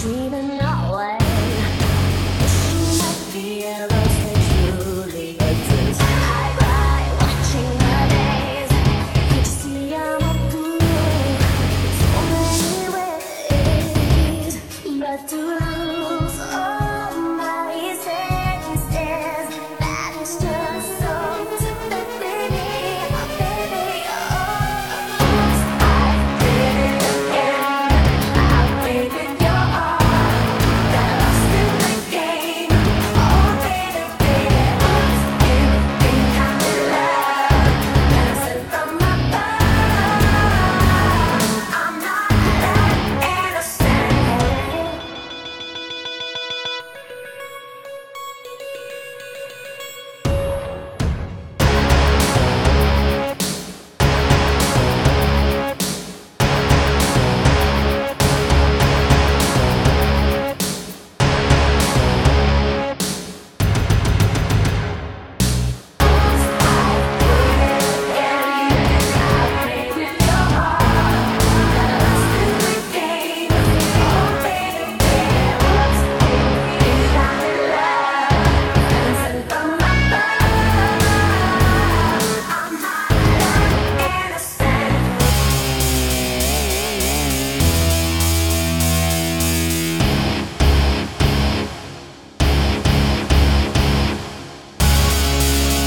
dreaming away. Wishing that the arrows they truly exist. I cry watching the days. Can't you see I'm a fool? So many ways, but to lose all my senses. That's just so stupid, baby, baby. Oh, I did it again. I played your heart. Got lost in the game. Oh, baby, baby. Anything kind of love. Dancing from my heart. I'm not that innocent.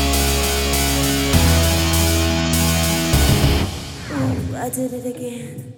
I did it again.